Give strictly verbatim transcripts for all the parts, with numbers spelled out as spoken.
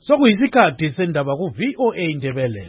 Sokuyisikhathi sendaba ku V O A Ndebele.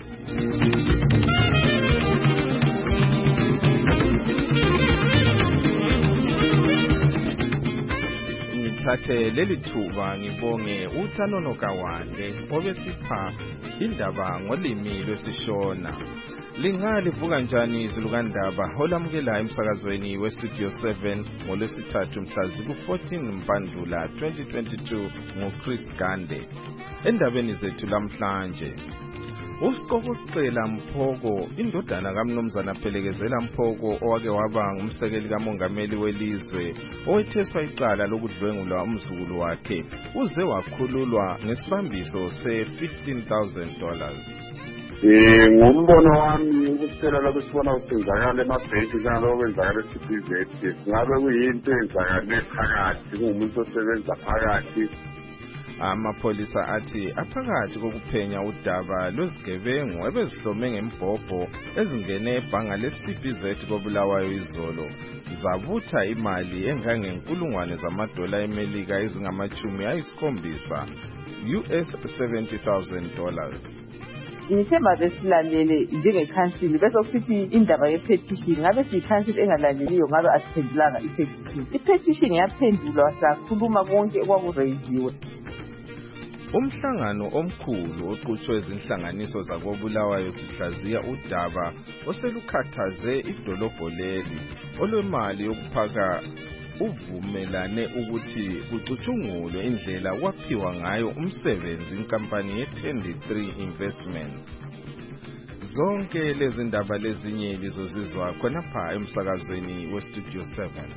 Ngithathe leli thuba ngibonge uThanono Kawande obesipha indaba ngolimi lwesishona. Lingalivuka kanjani izulu kandaba olamukela emsakazweni we Studio seven ngolwesithathu mhla ziku fourteen Mpandula twenty twenty-two ngoChris Gande. Endabeni zethu lamhlanje, uSiqokoqela Mphoko, indodana kaMnumzana Phelekezela Mphoko owake waba ngumsekeli kamongameli welizwe owetheswa icala lokudlwengula umzukulu wakhe, uze wakhululwa ngesibambiso se fifteen thousand dollars. Eh ngombono wami ukucela lapho sibona ukwenzakala emabhenki kanalo okwenzakala e-C B Z ngabe kuyinto eyenzakale phakathi kumuntu osebenza phakathi. Amapholisa athi aphakathi kokuphenya udaba lwezigebengu ebezihlome ngembhobho ezingene ebhanga le-C B Z koBulawayo izolo zavutha imali engangenkulungwane zamadola eMelika ezingamachumi ayisikhombisa U S seventy thousand dollars. Ngithemba besilalele njengekhansili bese kusithi indaba ye-petition ngabe siyikhansili engalaleliyo ngabe asiphendulanga i-petition. I-petition yaphendulwa sakhuluma konke okwakureyiziwe. Umhlangano omkhulu oqhutshwe ezinhlanganiso zakoBulawayo sihlaziya udaba oselukhathaze idolobho leli olwemali yokuphaka uvumelane ukuthi kucutshungulwe indlela kwaphiwa ngayo umsebenzi inkampani ye-Twenty-three Investments. Zonke lezi ndaba lezinye lizozizwa khonapha emsakazweni we Studio seven.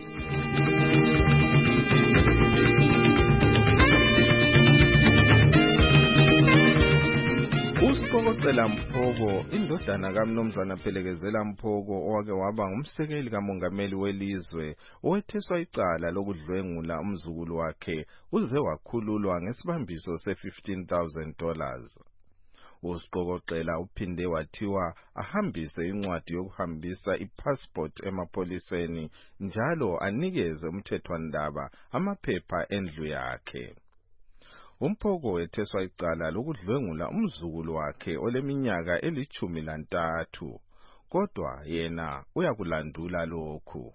uSiqokoqela Mphoko, indodana kaMnumzana Phelekezela Mphoko owake waba ngumsekeli kamongameli welizwe owetheswa icala lokudlwengula umzukulu wakhe, uze wakhululwa ngesibambiso se fifteen thousand dollars. uSiqokoqela uphinde wathiwa ahambise incwadi yokuhambisa ipassport emapholiseni njalo anikeze umthethwandaba amaphepha endlu yakhe. Umphoko wetheswa icala lokudlwengula umzukulu wakhe oleminyaka elithumi lantathu, kodwa yena uyakulandula lokhu.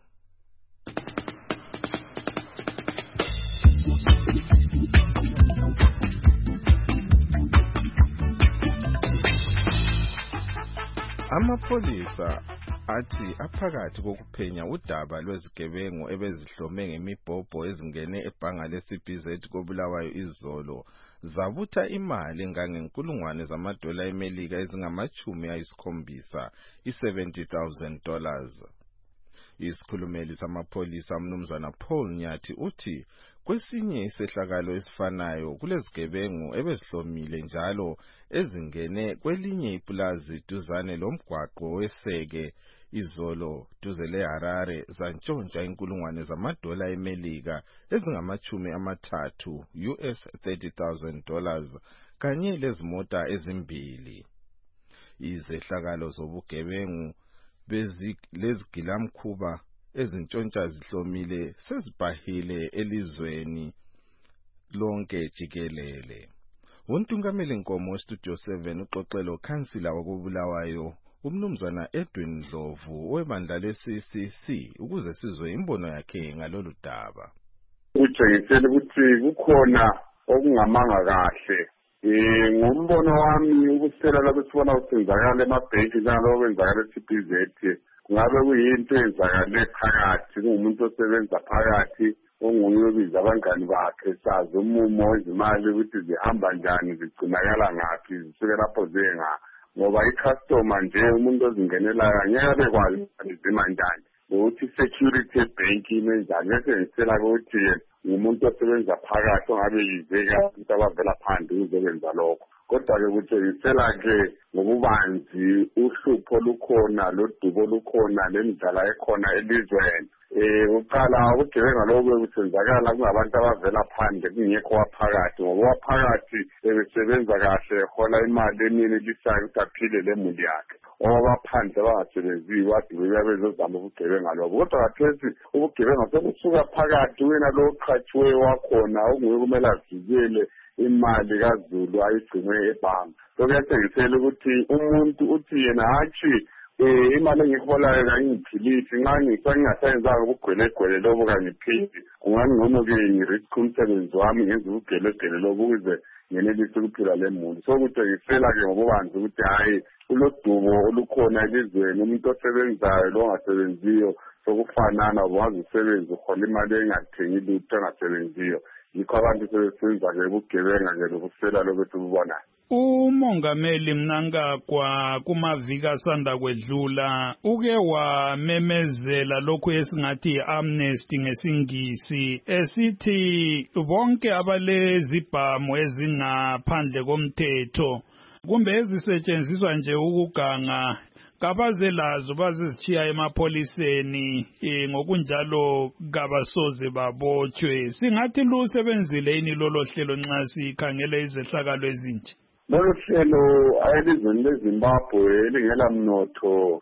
Amapholisa athi aphakathi kokuphenya udaba lwezigebengu ebezihlome ngemibhobho ezingene ebhanga le-C B Z koBulawayo izolo zavutha imali engangenkulungwane zamadola eMelika ezingamachumi ayisikhombisa i-seventy thousand dollars. Isikhulumeli samapholisa Mnumzana Paul Nyathi uthi kwesinye isehlakalo esifanayo kulezigebengu ebezihlomile njalo ezingene kwelinye ipulazi duzane lomgwaqo weseke izolo duze leHarare zantshontsha inkulungwane zamadola eMelika ezingamachumi amathathu U S thirty thousand dollars kanye lezimota ezimbili. Izehlakalo zobugebengu bezigilamkhuba ezintshontsha zihlomile sezibhahile elizweni lonke jikelele. Untungameli Nkomo Studio seven uxoxelo khansila wakoBulawayo uMnumzana Edwin Ndlovu webandla le-C C C ukuze sizwe imbono yakhe ngalolu daba. Utshengisela ukuthi kukhona okungamanga kahle. Eh ngombono wami ukucela lapho sibona ukwenzakala emabhenki kanalo okwenzakala e-C B Z ngabe kuyinto eyenzakale phakathi kumuntu osebenza phakathi onguye obiza abangani bakhe sazi umumo wezimali ukuthi zihamba njani zigcinakala ngaphi zisuke lapho zenga ngoba i-customer nje umuntu ozingenelayo angeke bekwazi izima njani ukuthi security bank inenjani ngeke ngisela ukuthi umuntu osebenza phakathi ongabe yizeka abantu abavela phandle uzokwenza lokho. Kodwa ke kutshengisela ke ngokubanzi uhlupho lukhona lodubo lukhona lemidlala ekhona elizweni. Eh uqala ukugebenga lokho kusenzakala kungabantu abavela phandle kungekho waphakathi ngoba waphakathi ebesebenza kahle hola imali enini lisayo ukuthi aphile lemuli yakhe. Obaphandle abangasebenziyo wathi bebezozama ukugebenga lokho. Kodwa kathesi ukugebenga sokusuka phakathi wena lo qhatshiwe wakhona onguye kumele avikele imali kaZulu ayigcine ebhanki. So kuyatshengisela ukuthi umuntu uthi yena hatshi eh imali engiholayo kangiphilisi nxa ngisayenzanga ubugwelegwele lobo kangiphindi kungangcono ke ngirisk umsebenzi wami ngenza ubugwelegwele lobo ukuze ngenelise ukuphila lemuli. So kutshengisela ke ngokubanzi ukuthi hayi ulodumo olukhona elizweni umuntu osebenzayo lo ongasebenziyo sokufanana wazi usebenzi uhola imali engathengi lutho engasebenziyo. Yikho abantu sebesenza ke ubugebenga ke lokusela lokho sibubonayo. Umongameli Mnangagwa kumaviki asanda kwedlula uke wamemezela lokhu esingathi amnesty ngesingisi esithi bonke abalezibhamu ezingaphandle komthetho kumbe ezisetshenziswa nje ukuganga kabaze lazo bazizitshiya emapoliseni e, ngokunjalo kabasoze babotshwe. Singathi lusebenzile ini lolo hlelo nxa sikhangele izehlakalo ezinje? Lolo hlelo ayelizweni leZimbabwe elingela mnotho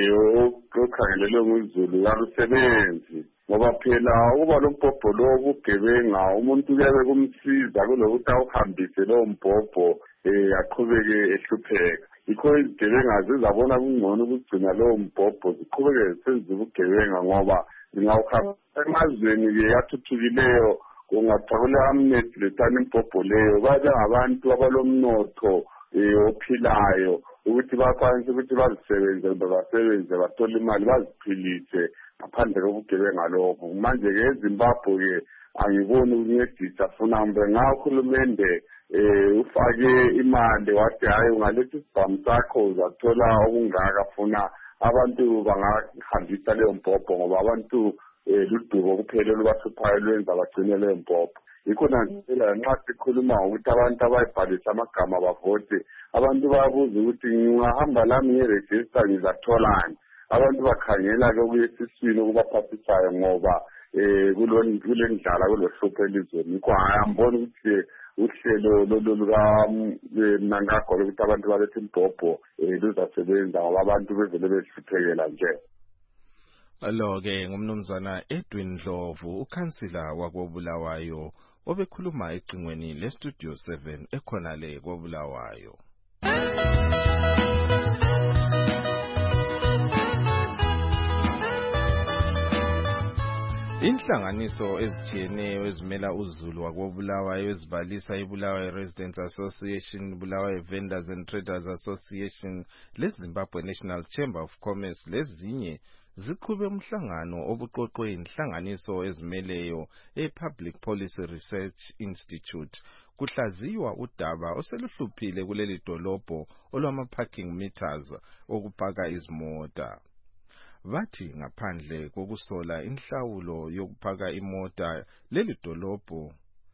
okhangelelwe nguZulu kalusebenzi ngoba phela ukuba lombhobho lo bugebenga umuntu kuyabe kumsiza kulokuthi awuhambise lo mbhobho aqhubeke ehlupheka. Yikho izigebenga zizabona kungcono ukugcina lowo mbhobho ziqhubeke zisenza ubugebenga ngoba zingawuhamba emazweni-ke athuthukileyo kungathakula amnesty lethana imbhobho leyo babe ngabantu abalomnotho ophilayo ukuthi bakwanise ukuthi bazisebenze basebenze bathole imali baziphilise ngaphandle kobugebenga lobo. Manje-ke eZimbabwe-ke angiboni ukuncedisa funa mbe nga uhulumende eh ufake imali wathi hayi ungaletha isibhamu sakho uzathola okungaka funa abantu bangahambisa leyo mbhobho ngoba abantu ludubo kuphela olubahluphayo lwenza bagcine leyo mbhobho. Yikho nangisela nxa sikhuluma ngokuthi abantu abayibhalisa amagama bavote abantu bayabuza ukuthi ngingahamba lami ngiregister ngizatholani. Abantu bakhangela-ke okuya esiswini okubaphathisayo ngoba eh kulendlala kulohlupho elizweni. Yikho ayambona ukuthi uhlelo luka Mnangagwa ukuthi abantu balethe imbhobho luzasebenza ngoba abantu bevele behluphekela nje. Alo-ke ngumnumzana Edwin Ndlovu ukhansila wakobulawayo obekhuluma ecingweni leStudio seven ekhona le kobulawayo. Inhlanganiso ezitshiyeneyo ezimela uZulu wakobulawayo ezibalisa iBulawayo Residents Association, Bulawayo Vendors and Traders Association, leZimbabwe National Chamber of Commerce lezinye ziqhube umhlangano obuqoqwe inhlanganiso ezimeleyo ePublic Policy Research Institute kuhlaziywa udaba oseluhluphile kuleli dolobho olwama-parking meters okupaka izimota. Bathi ngaphandle kokusola inhlawulo yokupaka imota leli dolobho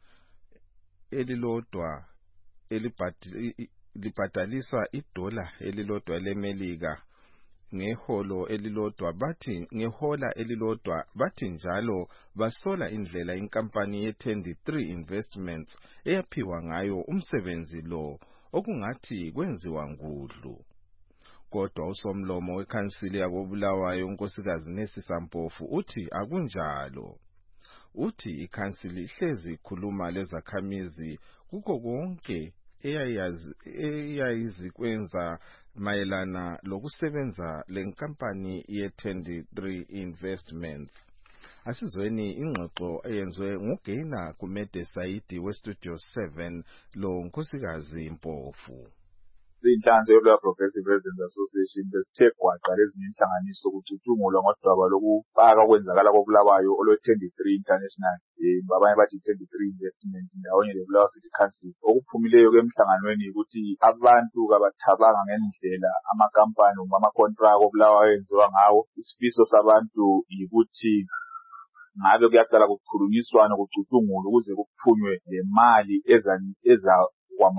elilodwa elibhadaliswa idola elilodwa leMelika ngeholo elilodwa bathi ngehola elilodwa bathi njalo basola indlela inkampani ye twenty-three Investments eyaphiwa ngayo umsebenzi lo okungathi kwenziwa ngudlu. Kodwa usomlomo wekhansili yakobulawayo unkosikazi Nesisa Mpofu uthi akunjalo. Uthi ikhansili ihlezi ikhuluma lezakhamizi kuko konke eyayizikwenza mayelana lokusebenza lenkampani ye twenty-three Investments. Asizweni ingxoxo eyenzwe nguGeina Kumede Saidi weStudio seven lo nkosikazi Mpofu. Inhlanganiso yolwa Progressive Residents Association besithe gwaqa lezinye inhlanganiso kucutshungulwa ngodaba lokupaka kwenzakala kobulawayo olwe twenty-three International babanye bathi twenty-three Investment ndawonye leBulawayo City Council. Okuphumileyo kwemhlanganweni ukuthi abantu kabathabanga ngendlela amakampani noma ama-contract obulawayo enziwa ngawo. Isifiso sabantu yikuthi ngabe kuyaqala kukhulunyiswana kucutshungulwa ukuze kuphunywe le mali eza eza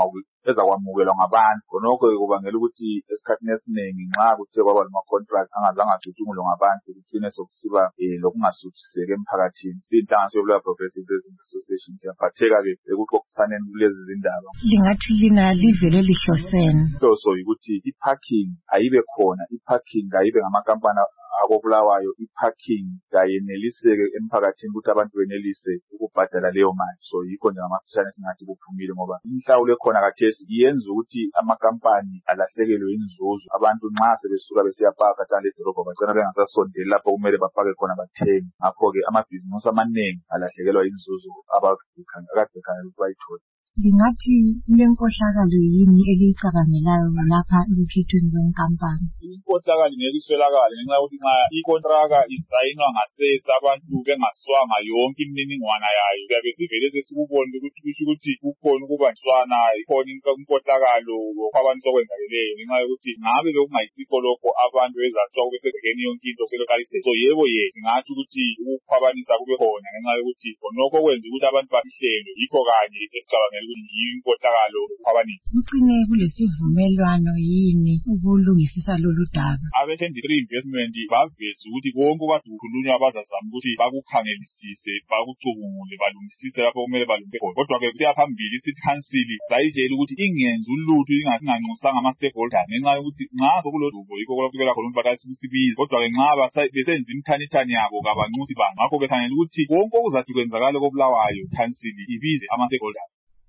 ezakwamukelwa ngabantu khonokho kubangela ukuthi esikhathini esiningi nxa kuthe kwaba lama-contract angazange acutshungulwe ngabantu kugcine sokusiba um lokungasuthiseki emphakathini. Siyinhlanganiso yokulwa Progressive Residents Association siyaphatheka-ke ekuxoxisaneni kulezi zindaba. Lingathi lina livele lihlosene. Inhloso yikuthi i-parking ayibe khona, i-parking ayibe ngamakampani akobulawayo, i-parking kayeneliseke emphakathini ukuthi abantu benelise ukubhadala leyo mali. So yikho nje ngamafishane singathi kuphumile ngoba inhlawulo ekhona kathesi iyenza ukuthi amakampani alahlekelwe inzuzo. Abantu nxa sebesuka besiyapaka njalo edolobha bagcina bengasasondeli lapho kumele bapake khona bathenge. Ngakho-ke amabhizinisi amaningi alahlekelwa inzuzo abakade bekhangela ukuthi bayithole. Lingathi kulenkohlakalo yini eliyicabangelayo lapha ekukhethweni kwenkampani? Inkohlakalo ngeke iswelakale ngenxa yokuthi nxa ikontraka isayinwa ngasese abantu bengaswanga yonke imininingwana yayo, siyabe sivele sesikubona ukuthi kusho ukuthi kukhona ukubanjiswana, ikhona inkohlakalo abantu sokwenzakeleyo ngenxa yokuthi ngabe bekungayisikho lokho abantu bezasuka kube sezekeni yonke into seloqalisele. So yebo ye singathi ukuthi ukukhwabanisa kube khona ngenxa yokuthi khonokho kwenza ukuthi abantu bafihlelwe, yikho kanye esicabangela inkohlakalo ukukhwabanisa. Kucine kulesivumelwano yini ukulungisisa lolu daba? Abe twenty-three investment baveza ukuthi konke kade kukhulunywa bazazama ukuthi bakukhangelisise, bakucubungule, balungisise lapho kumele balungise khona. Kodwa-ke kusiya phambili city council sayitshela ukuthi ingenza ulutho inganxusanga ama-stakeholders ngenxa yokuthi nxa sokulodubo yikho kwakubeka khona ukuthi batayisibiza. Kodwa-ke nxa besenza imithanithani yabo kabanxusi bani, ngakho bekhangela ukuthi konke okuzathi kwenzakala kobulawayo council ibize ama-stakeholders.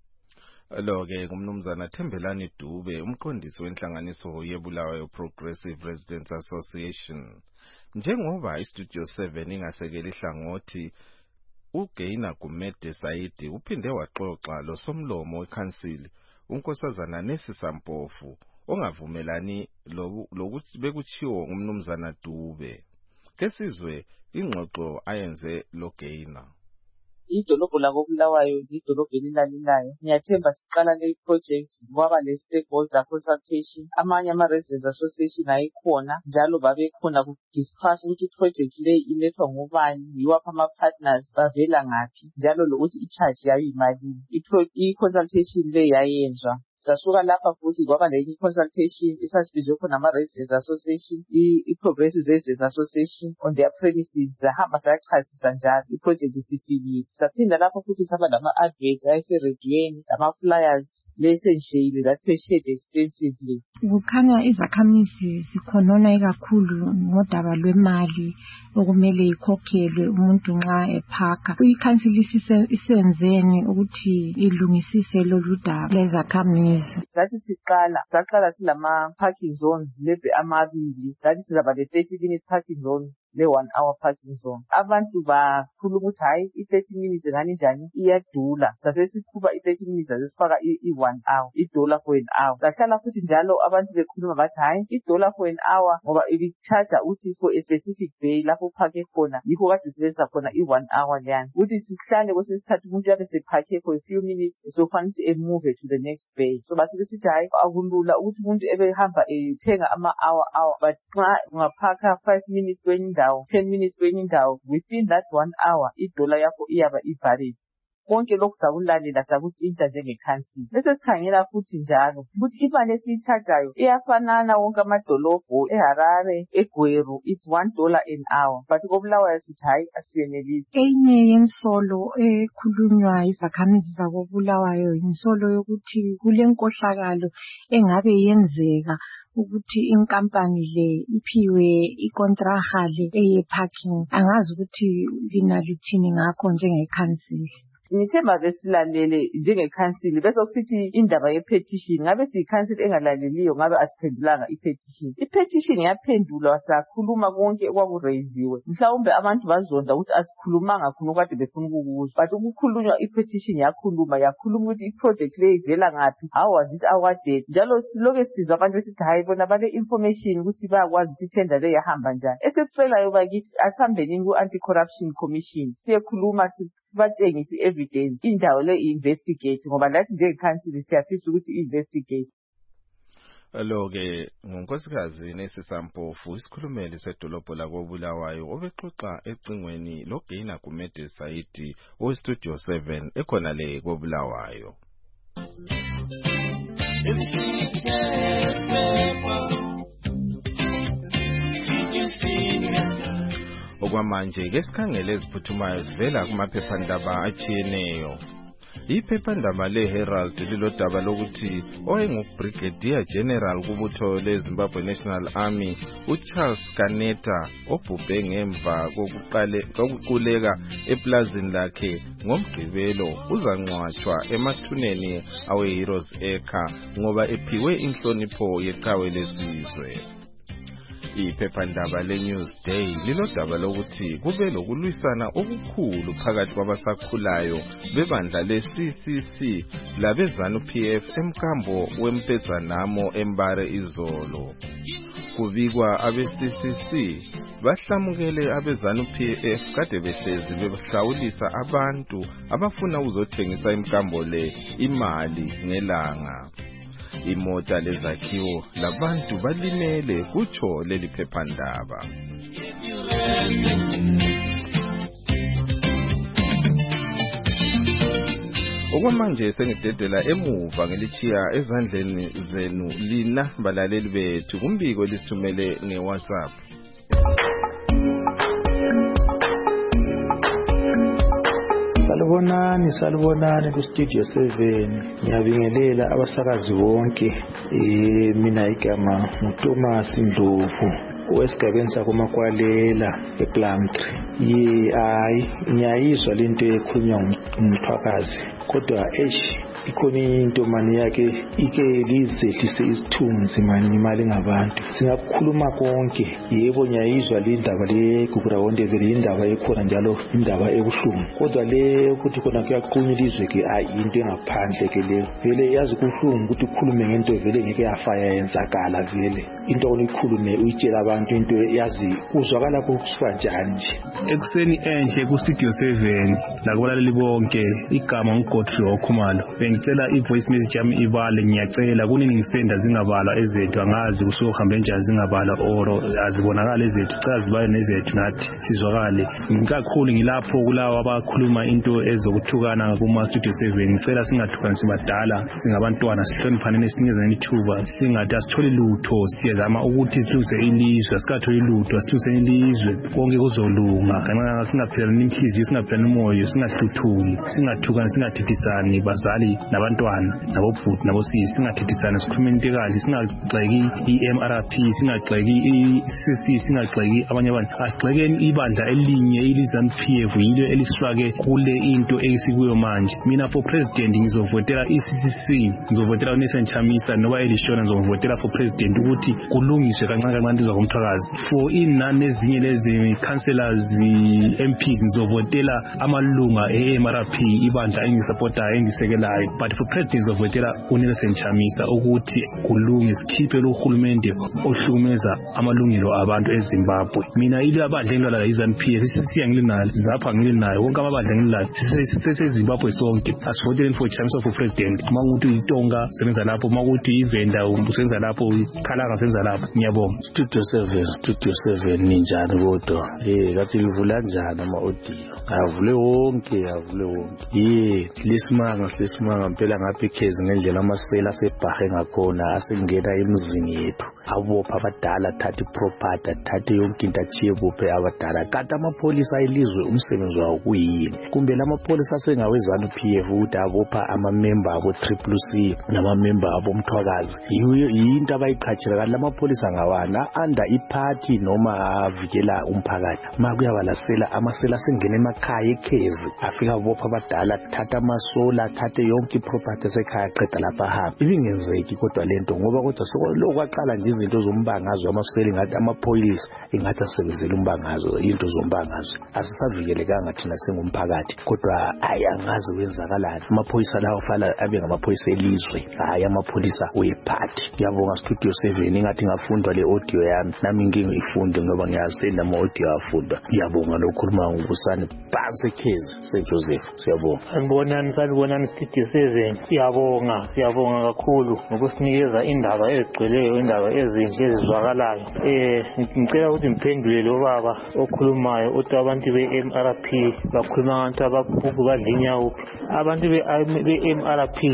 Lo-ke kumnumzana Thembelani Dube, umqondisi wenhlanganiso yebulawayo Progressive Residents Association. Njengoba iStudio seven ingasekela ihlangothi, uGaina Gumede Saidi uphinde waxoxa losomlomo weCouncil unkosazana Nesisa Mpofu ongavumelani lokuthi bekuchiwo ngumnumzana Dube. Kesizwe ingxoxo ayenze loGaina. Idolobho lakobulawayo idolobho elilalilayo. Ngiyathemba siqala le project kwaba le stakeholder consultation, amanye ama residents association ayikhona njalo babekhona ku discuss ukuthi project le ilethwa ngubani, yiwaphi ama partners, bavela ngaphi, njalo lokuthi i-charge yayo imalini. I-consultation le yayenzwa. Sasuka lapha futhi kwaba lenye consultation esasibizwe khona ama-Residents Association, i-Progressive Residents Association on their premises. Sahamba sayachasisa njalo i-project isifikile. Saphinda lapha futhi saba lama-adverts ayeserediyweni, lama-flyers lesensheyile that were shared extensively. Kukhanya izakhamizi zikhonona ikakhulu ngodaba lwemali okumele ikhokhelwe umuntu nxa ephaka. I-council isenzeni ukuthi ilungisise lolu daba lezakhamizi? Sathi siqala saqala silama parking zones lebe amabili, sathi sizaba le thirty minute parking zone le one hour parking zone. Abantu bakhuluma ukuthi hayi i-thirty minutes ngani njani iyadula. Sasesikhupha i-thirty minutes asesifaka i-one hour, i-dollar for an hour. Sahlala futhi njalo abantu bekhuluma bathi hayi i-dollar for an hour ngoba ibicharge uthi for a specific day lapho uphake khona yikho kade sibenzisa khona i-one hour leyana. Uthi sihlale kwesesithathu umuntu yabe sephake for a few minutes sofanele ukuthi emove to the next bay. So bathi besithi hayi akulula ukuthi umuntu ebehamba ethenga ama-hour hour, but nxa ungaphaka five minutes kwenye indawo, ten minutes kwenye indawo, within that one hour idollar yakho iyaba ivalid. Konke lokhu sakulalela sakutshintsha njenge-council. Bese sikhangela futhi njalo ukuthi imali esiyichargeayo iyafanana wonke amadolobho, eHarare, eGweru, it's one dollar an hour, but kobulawayo sithi hayi asiyenelisi. Enye yensolo ekhulunywa izakhamizi zakobulawayo insolo yokuthi kulenkohlakalo engabe yenzeka ukuthi inkampani le iphiwe ikontraha le eye-parking. Angazi ukuthi lina lithini ngakho njenge-council. Ngithemba besilalele njenge-council bese kusithi indaba ye-petition ngabe siyi-council engalaleliyo ngabe asiphendulanga i-petition. I-petition yaphendulwa sakhuluma konke okwakureyiziwe. Mhlawumbe abantu bazonda ukuthi asikhulumanga khona okade befuna ukukuzwa, but ukukhulunywa i-petition yakhuluma yakhuluma ukuthi i-project le ivela ngaphi, how was it awarded, njalo siloke sizwa abantu besithi hayi bona bale information ukuthi bayakwazi ukuthi itender le yahamba njani. Esekucelayo bakithi asihambeni ku-Anti-Corruption Commission siyekhuluma sibatshengise evidence indawo le investigate ngoba lathi njenge-council siyafisa ukuthi investigate. Lo-ke ngonkosikazi Nesisa Mpofu isikhulumeli sedolobho lakobulawayo obexoxa ecingweni loGaina Gumede Saidi oStudio seven ekhona le kobulawayo. Okwamanje ke sikhangele eziphuthumayo sivela kumaphephandaba atshiyeneyo. Iphephandaba leHerald lilodaba lokuthi owayenguBrigadier General kubutho leZimbabwe National Army uCharles Kaneta obhubhe ngemva kokuqale kokuquleka eplazini lakhe ngomgqibelo uzangcwatshwa emathuneni aweHeroes Acre ngoba ephiwe inhlonipho yeqhawe lesizwe. Iphephandaba leNewsday lilodaba lokuthi kube lokulwisana okukhulu phakathi kwabasakhulayo bebandla le-C C C labeZANU P F emkambo wempezanamo eMbare izolo. Kubikwa abe-C C C bahlamukele abeZANU P F kade behlezi behlawulisa abantu abafuna ukuzothengisa imkambo le imali ngelanga. Imota lezakhiwo labantu balimele kutsho leli phephandaba. Okwamanje sengidedela emuva ngelichiya ezandleni zenu lina balaleli bethu kumbiko lisithumele ngeWhatsApp. Salubonani salubonani ku studio seven. Ngiyabingelela abasakazi bonke. Eh mina igama uThomas Ndlovu wesigabeni sakumakwalela ePlumtree. Ye ayi ngiyayizwa lento ekhulunywa ngumthwakazi kodwa eish ikhona into mani yake ike lizehlise isithunzi mani imali ngabantu. Singakukhuluma konke yebo ngiyayizwa le ndaba le kuGrawonde vele indaba ekhona njalo indaba ebuhlungu kodwa le ukuthi khona kuyaqunyilizwe ke ayi into engaphandle ke le vele yazi kuhlungu ukuthi ukhulume ngento vele ngeke yafaya yenzakala vele into onikhulume uyitshela abantu into yazi uzwakala kusuka njani nje. Ekuseni enhle ku studio seven la kubalaleli bonke igama uGodfrey Okhumalo bengicela ivoice message yami ibale ngiyacela kunini ngisenda zingabalwa ezethu angazi kusohambe njani zingabalwa oro azibonakala ezethu cha zibaye nezethu nathi sizwakale ngikakhulu ngilapho kulawa abakhuluma into ezokuthukana kuma studio seven ngicela singathukani sibadala singabantwana sihloniphane nesinikeze ithuba singathi asithole lutho siyezama ukuthi sithuse ilizwe sikathole lutho sithuse ilizwe konke kuzolunga kanxa singaphela nimthizi singaphela umoyo singahluthuli singathukani singathithisani bazali nabantwana nabobhuti nabosisi singathithisani sikhulume into kahle singagxeki iM R P singagxeki iC C singagxeki abanye abantu asigxekeni ibandla elinye ilizanu P F yilo elisifake kule into esikuyo manje. Mina for president ngizovotela iC C C ngizovotela uNelson Chamisa noba elishona ngizovotela for president ukuthi kulungiswe kancane kancane izwa komthakazi for inani ezinye lezi councillors M Ps ngizovotela amalunga eM R P ibandla engisupportayo engisekelayo but for president ngizovotela uNelson Chamisa ukuthi kulunge sikhiphe lo hulumende ohlukumeza amalungelo abantu eZimbabwe. Mina ile abandla engilala iZANU P F sisiyangilinayo zapha ngilinayo wonke amabandla ngilala seseZimbabwe sonke asivotele for Chamisa for president manguthi iTonga sebenza lapho makuthi iVenda usenza lapho ikhalanga senza lapho. Ngiyabonga. Studio seven Studio seven ninjani kodwa eh kathi livula njani ama audio avule wonke avule wonke eh lesimanga lesimanga impela ngapha ikhezi ngendlela amasela asebhahe ngakhona asengena emizini yethu abopha abadala thatha iproperty thatha yonke into achiye kuphe abadala kanti amapolisa elizwe umsebenzi wawo kuyini kumbe lamapolisa asengawezana P F ukuthi abopha ama member abo triple C nama member abo umthwakazi yiyo into abayiqhathela kanti lamapolisa ngawana under iparty noma avikela umphakathi makuyabalasela amasela sengena emakhaya ekhezi afika abopha abadala thatha amasola thatha yonke iproperty sekhaya qeda lapha hamba ibingenzeki kodwa lento ngoba kodwa sokwaqala nje izinto zombangazo amaseli ngathi amapolisa ingathi asebenzela umbangazo into zombangazo asisavikelekanga thina sengumphakathi kodwa ayangazi wenzakalani amapolisa lawo fala abe ngamapolisa elizwe hayi amapolisa weparty. Ngiyabonga Studio seven ingathi ngafundwa le audio yami nami ngingifunde ngoba ngiyasenda ama audio afundwa. Ngiyabonga lokukhuluma ngubusani phansi ekhezi seJoseph siyabonga. Ngibonani salibonani Studio seven siyabonga siyabonga kakhulu ngokusinikeza indaba ezigcweleyo indaba ezinhle ezizwakalayo. Eh ngicela ukuthi ngiphendule lo baba okhulumayo uthi abantu beM R P bakhuluma abantu ababhuku badlinya uphi abantu beM R P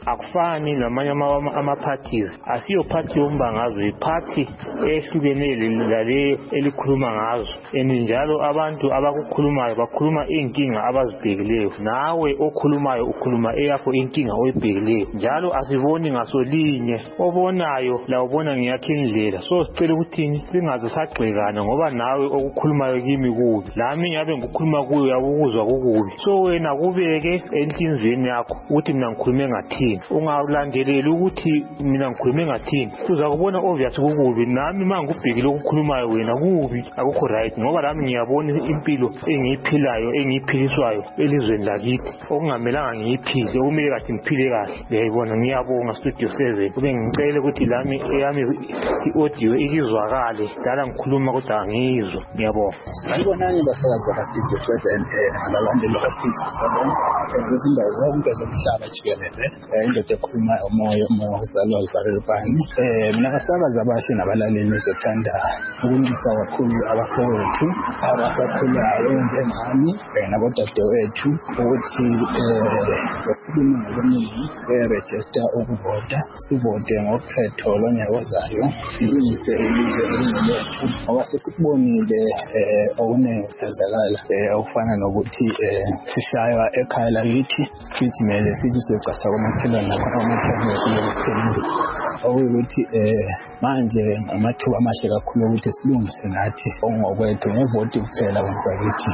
akufani lamanye ama-parties asiyo party yombangazwe i-party ehlukenele lale elikhuluma ngazo and njalo abantu abakukhulumayo bakhuluma inkinga abazibhekileyo nawe okhulumayo ukhuluma eyakho inkinga oyibhekileyo njalo asiboni ngasolinye obonayo la ubona ngiyakho indlela so sicela ukuthini singaze sagxekana ngoba nawe okukhulumayo kimi kubi lami ngiyabe ngikhuluma kuyo yabukuzwa kukubi so wena kubeke enhlinzweni yakho ukuthi mina ngikhulume ngathini ungalandeleli ukuthi mina ngikhulume ngathini uza kubona obvious kukubi nami mangikubhekile ukukhulumayo wena kubi akukho right ngoba lami ngiyabona impilo engiyiphilayo engiyiphiliswayo elizweni lakithi okungamelanga ngiyiphile okumele kathi ngiphile kahle ngiyayibona ngiyabonga Studio seven kube ngicela ukuthi lami eyami i-audio ikizwakale dala ngikhuluma kodwa angizwa ngiyabonga sanibonani basakazi baka-Studio seven abalandeli baka-Studio seven kwezindawo zonke zomhlaba jikelele indoda ekhuluma umoya umoya wakuzalwa uzalelubani um mina basakazi abasha nabalaleli bezothanda ukulungisa kakhulu abafowethu abasakhulayo njengami nabodadewethu ukuthi um sikhulume ngokuningi erejista ukuvota sivote ngokhetho lonyaka ozayo silungise ilizwe elingelethu ngoba sesikubonile um okuningi kusenzakala um okufana nokuthi um sishaywa ekhaya lakithi sigijimele sithi siyocasha komakhelwane nakho amakhelwane esithemile okuyukuthi um manje amathuba amahle kakhulu ukuthi silungise nathi okungokwethu ngevoti kuphela abantu bakithi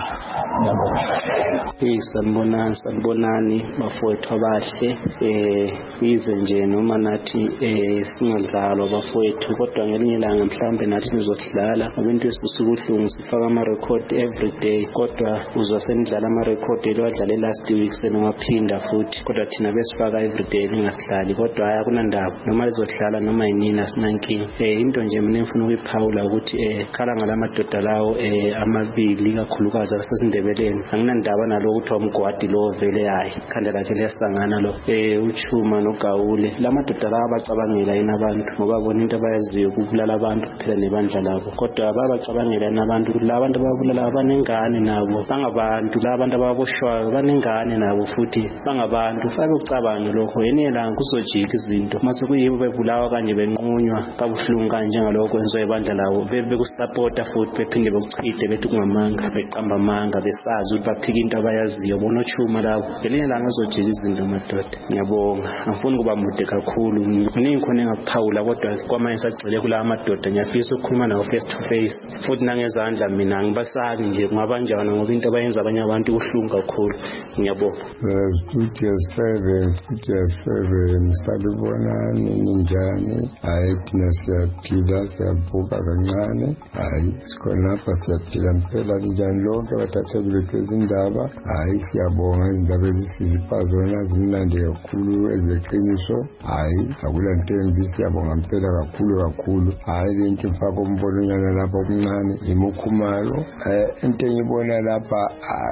ngiyabonga. Sanibonani sanibonani bafowethu abahle um yize nje noma nathi um singadlalwa bafowethu kodwa ngelinye ilanga mhlawumbe nathi nizodlala ngoba into esisukuhlungu sifaka ama-record every day kodwa uzwa senidlala ama-record eliwadlale last week seningaphinda futhi kodwa thina besifaka every day lingasidlali kodwa hhayi akunandaba noma lizodlala noma yinini asinankinga um into nje mina engifuna ukuyiphawula ukuthi um khala ngala madoda lawo um amabili kakhulukazi asesindebeleni anginandaba nalo kuthiwa umgwadi lo vele hayi ikhanda lakhe liyasangana lo um uChuma noGawule la madoda lawo abacabangela yini abantu ngoba bona into abayaziyo ukubulala abantu kuphela nebandla labo kodwa babacabangela yini abantu ukuthi la bantu ababulala banengane nabo bangabantu la bantu ababoshwayo banengane nabo futhi bangabantu fake ucabange lokho yena la kuzojika izinto mase kuyibo bebulawa kanje benqunywa kabuhlungu kanje ngalokho kwenziwa ibandla labo bekusupporta futhi bephinde bekuchithe bethi kungamanga beqamba amanga besazi ukuthi baphika into abayaziyo bona uChuma labo ngelinye langa azojika izinto madoda ngiyabonga angifuni kuba mude kakhulu kuningi khona engakuphawula kodwa kwamanye sagcile kula madoda ngiyafisa ukukhuluma nawo face to face futhi nangezandla mina angibasabi nje kungabanjani ngoba into abayenza abanye abantu kuhlungu kakhulu ngiyabonga. Studio seven Studio seven salibonani ninjani hayi thina siyaphila siyabuka kancane hayi sikhona lapha siyaphila mpela ninjani lonke bathatheli bethu ezindaba hayi siyabonga izindaba ezisizipazona zimnandi kakhulu ezeqiniso hayi akula nto embi siyabonga mpela kakhulu kakhulu hayi lento mfaka umbononyana lapha okuncane imukhumayo into engibona lapha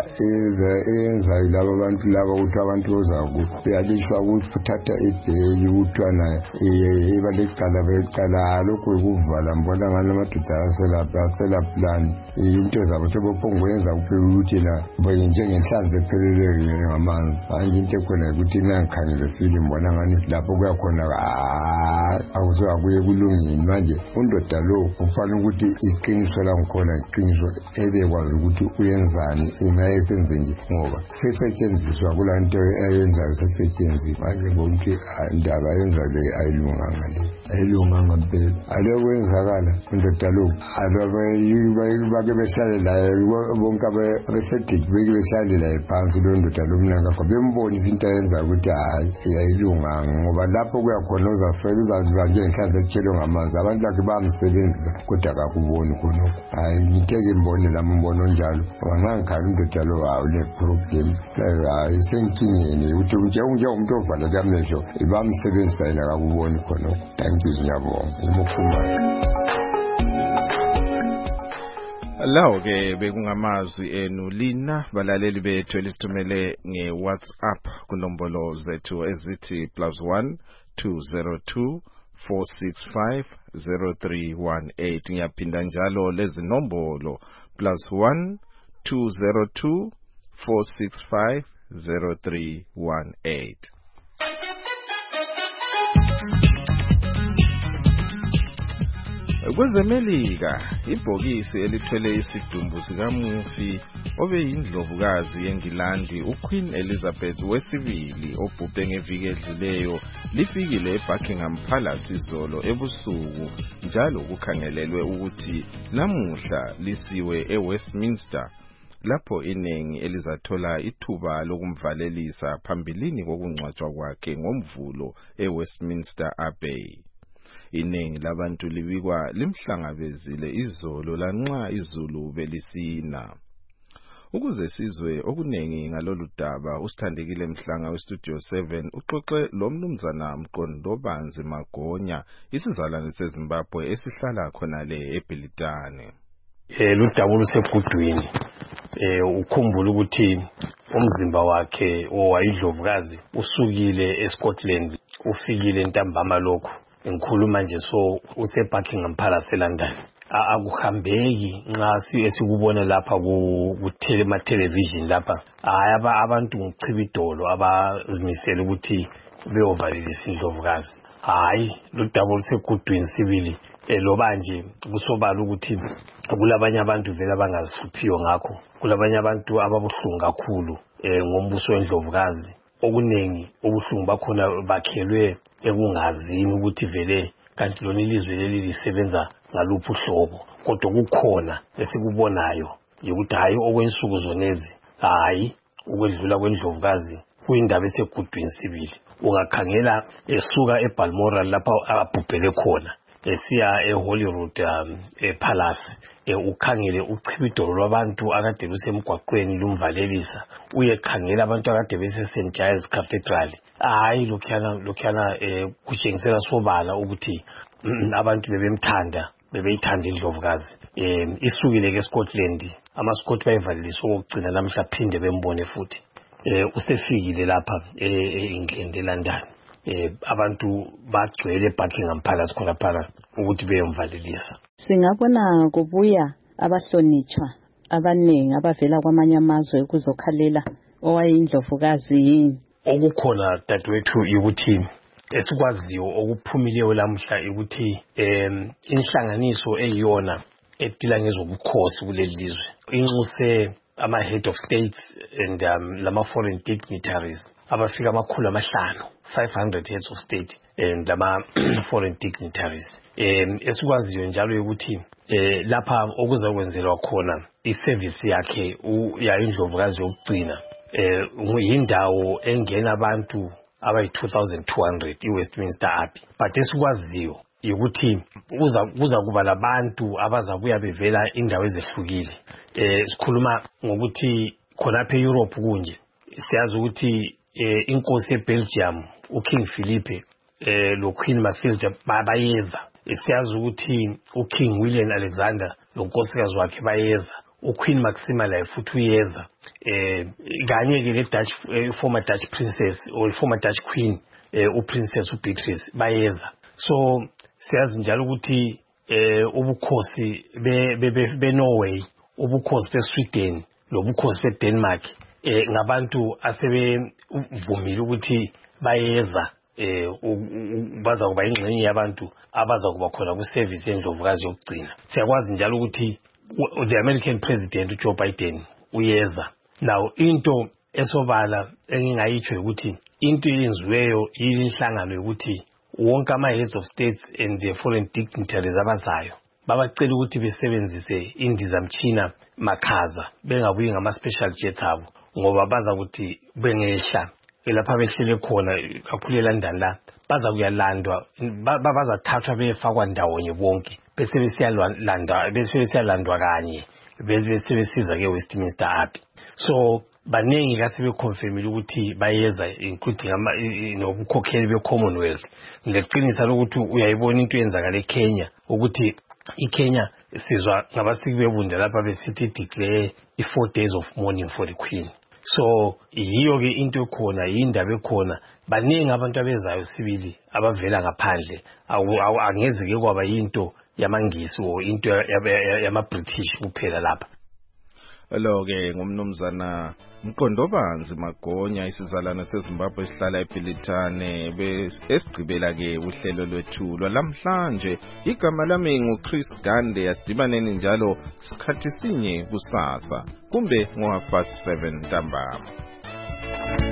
eyenzayo laba bantu laba ukuthi abantu bozakuyaliswa ukuthi kuthatha ideli ukuthiwana ibalecala belicala lokhu kuvala mbona ngalo madoda aselapha aselaplan into zabo sebopongwenza ukuthi la njengenhlanzi epheleleyo ngamanzi manje into ekhona ukuthi nangikhangele sile mbona ngani lapho kuyakhona akuzokuye kulungini manje undoda lo ufanele ukuthi iqiniso la ngikhona iqiniso ebekwazi ukuthi uyenzani ingayesenze nje ngoba sesetshenziswa kula nto eyenzayo sesetshenziswa manje ngokuthi indaba yenza le ayilunganga le ayilunganga mpela alo kwenzakala undoda lo bake behlale laye bonke abesediki beke behlale laye phansi lo ndoda lo mna ngakho bembonisa into ayenza ukuthi hayi ayilunganga ngoba lapho kuyakhona uzasela uzaziba njengenhlanzi etshelwe ngamanzi abantu bakhe bayamsebenzisa kodwa akakuboni khonokho hayi ngiteke mbone lami umbono onjalo ngoba nxa ngikhali undoda lo hawu le-problem hayi senkingeni ukuthi njengomuntu ovala kamehlo bamsebenzisa yena akakuboni khonokho thank you ngiyabonga imufumane. Lawo ke bekungamazwi enu lina balaleli bethu elisithumele ngeWhatsApp kunombolo zethu ezithi plus one two zero two four six five zero three one eight ngiyaphinda njalo lezi nombolo plus one two zero two four six five zero three one eight. KwezeMelika ibhokisi elithwele isidumbu sikamufi obeyindlovukazi yeNgilandi uQueen Elizabeth wesibili obhubhe ngeviki edluleyo lifikile eBuckingham Palace izolo ebusuku njalo kukhangelelwe ukuthi namuhla lisiwe eWestminster lapho iningi elizathola ithuba lokumvalelisa phambilini kokungcwatshwa kwakhe ngomvulo eWestminster Abbey. Iningi labantu libikwa limhlangabezile izolo lanxa izulu belisina. Ukuze sizwe okuningi ngalolu daba usithandekile Mhlanga weStudio seven uxoxe lo mnumzana Mqondobanzi Magonya isizalwane seZimbabwe esihlala khona le eBhilitane. Eh ludaba lusegudwini. Eh ukhumbula ukuthi umzimba wakhe owayidlovukazi usukile eScotland ufikile entambama lokho. Ngikhuluma nje so use Buckingham Palace eLondon. Akuhambeki nxa sikubona lapha ku telema television lapha. Hayi abantu ngichibidolo abazimisela ukuthi beyovalelisa indlovukazi. Hayi ludaba lusegudwini sibili loba nje kusobala ukuthi kulabanye abantu vele abangazihluphiyo ngakho. Kulabanye abantu ababuhlungu kakhulu ngombuso wendlovukazi. Okunengi obuhlungu bakhona bakhelwe ekungazini ukuthi vele kanti lona ilizwe leli lisebenza ngaluphi uhlobo kodwa kukhona esikubonayo ukuthi hayi okwensuku zonezi hayi ukwedlula kwendlovukazi kuyindaba esegudwini sibili. Ungakhangela esuka eBalmoral lapha abhubhele khona esiya eHolyrood ePalace ukhangele uchibidolo lwabantu akade lusemgwaqweni lumvalelisa uyekhangela abantu akade bese Saint Giles Cathedral. Hayi lokhana lokhana kutshengisela sobala ukuthi abantu bebemthanda bebeyithanda indlovukazi. Isukile ke Scotland amaScot bayivalelisa okugcina namhla phinde bembone futhi. Usefikile lapha eEngland eLondon. Eh abantu bagcwele Buckingham Palace khona phana ukuthi beyomvalelisa. Singabona kubuya abahlonitshwa abaningi abavela kwamanye amazwe ukuzokhalela owayindlovukazi yini. Okukhona dadwethu ukuthi esikwaziyo okuphumileyo lamhla ukuthi em inhlanganiso eyiyona edila ngezobukhosi kuleli lizwe inxuse ama head of states and um, lama foreign dignitaries abafika amakhulu amahlanu five hundred heads of state and lama foreign dignitaries. Em esikwaziyo njalo ukuthi eh lapha okuzakwenzelwa khona iservice yakhe uyayindlovukazi yokugcina eh uyindawo engena abantu abayi two thousand two hundred iWestminster Abbey. But esikwaziyo ukuthi kuza kuza kuba labantu abazabuya bevela indawo ezehlukile. Eh sikhuluma ngokuthi khona lapha eEurope kunje siyazi ukuthi eh inkosi eBelgium uKing Philippe eh lo Queen Mathilde bayeza. Siyazi ukuthi uKing William Alexander lo nkosikazi wakhe bayeza. uQueen Maxima la futhi uyeza. Eh kanye ke le Dutch eh, former Dutch princess or former Dutch queen eh uPrincess uBeatrice bayeza. So siyazi njalo ukuthi eh ubukhosi be be Norway, ubukhosi beSweden, lobukhosi beDenmark eh ngabantu asebevumile ukuthi bayeza eh baza kuba ingxenye yabantu abaza kuba khona ku service endlovukazi yokugcina. Siyakwazi njalo ukuthi the American president Joe Biden uyeza. Now into esobala engingayitsho ukuthi into yenziweyo yinhlangano yokuthi wonke ama heads of states and the foreign dignitaries abazayo babacela ukuthi besebenzise indizamtshina makhaza bengabuyi ngama special jets abo ngoba baza ukuthi bengehla lapha behlele khona kakhulu eLondon la baza kuyalandwa bazathathwa befakwa ndawonye bonke bese besiyalandwa bese besiyalandwa kanye bese besiza ke Westminster Abbey. So baningi kasebe confirmile ukuthi bayeza including ama nobukhokheli beCommonwealth. Ngeqinisa lokuthi uyayibona into yenzakala eKenya ukuthi iKenya sizwa ngabasiki bebunde lapha besithi declare i four days of mourning for the Queen. So yiyo ke into ekhona yindaba ekhona baningi abantu abezayo sibili abavela ngaphandle angeze ke kwaba into yamangisi o into yama British kuphela lapha. lo ke ngumnumzana Mqondobanzi Magonya isizalwane seZimbabwe sihlala eBhilitane besigqibela ke uhlelo lwethu lwalamhlanje. Igama lami nguChris Gande, asidibaneni njalo sikhathi sinye kusasa kumbe ngo half past seven ntambama.